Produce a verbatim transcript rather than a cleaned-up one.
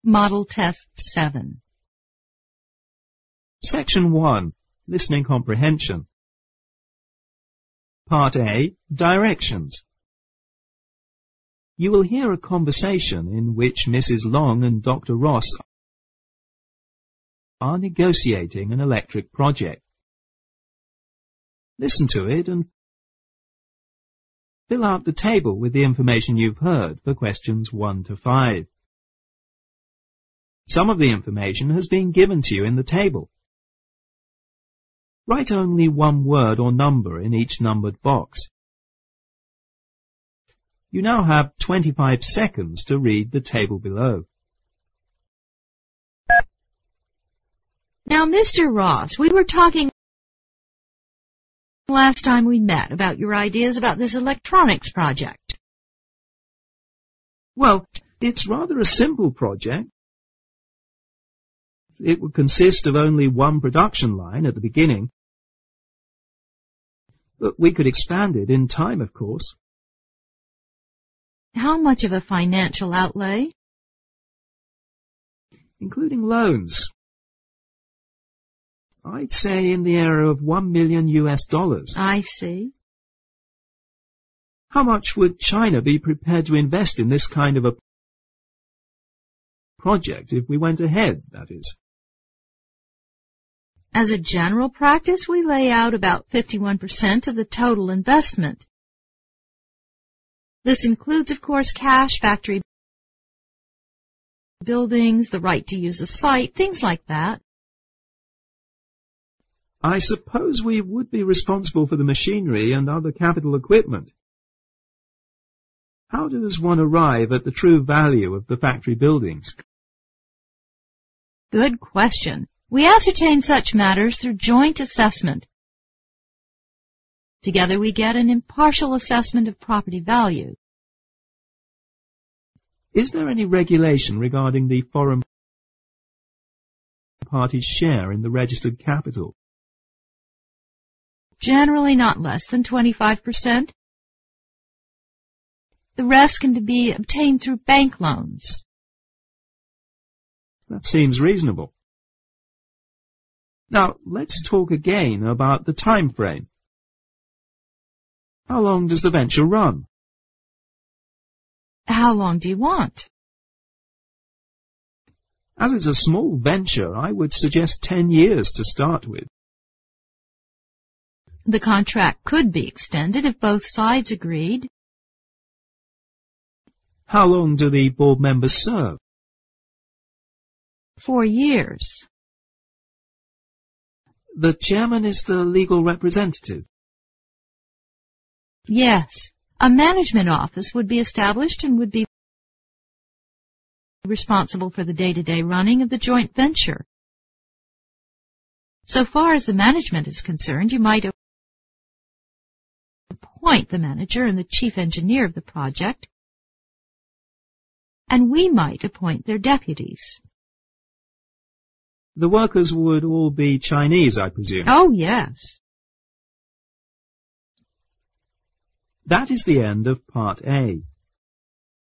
Model Test seven. Section one. Listening Comprehension. Part A. Directions. You will hear a conversation in which Missus Long and Doctor Ross are negotiating an electric project. Listen to it and fill out the table with the information you've heard for questions one to five. Some of the information has been given to you in the table. Write only one word or number in each numbered box. You now have twenty-five seconds to read the table below. Now, Mister Ross, we were talking last time we met about your ideas about this electronics project. Well, it's rather a simple project. It would consist of only one production line at the beginning, but we could expand it in time, of course. How much of a financial outlay? Including loans. I'd say in the area of one million U S dollars. I see. How much would China be prepared to invest in this kind of a project if we went ahead, that is? As a general practice, we lay out about fifty-one percent of the total investment. This includes, of course, cash, factory buildings, the right to use a site, things like that. I suppose we would be responsible for the machinery and other capital equipment. How does one arrive at the true value of the factory buildings? Good question. We ascertain such matters through joint assessment. Together we get an impartial assessment of property value. Is there any regulation regarding the foreign party's share in the registered capital? Generally not less than twenty-five percent. The rest can be obtained through bank loans. That seems reasonable. Now, let's talk again about the time frame. How long does the venture run? How long do you want? As it's a small venture, I would suggest ten years to start with. The contract could be extended if both sides agreed. How long do the board members serve? Four years. The chairman is the legal representative? Yes. A management office would be established and would be responsible for the day-to-day running of the joint venture. So far as the management is concerned, you might appoint the manager and the chief engineer of the project, and we might appoint their deputies. The workers would all be Chinese, I presume? Oh, yes. That is the end of Part A.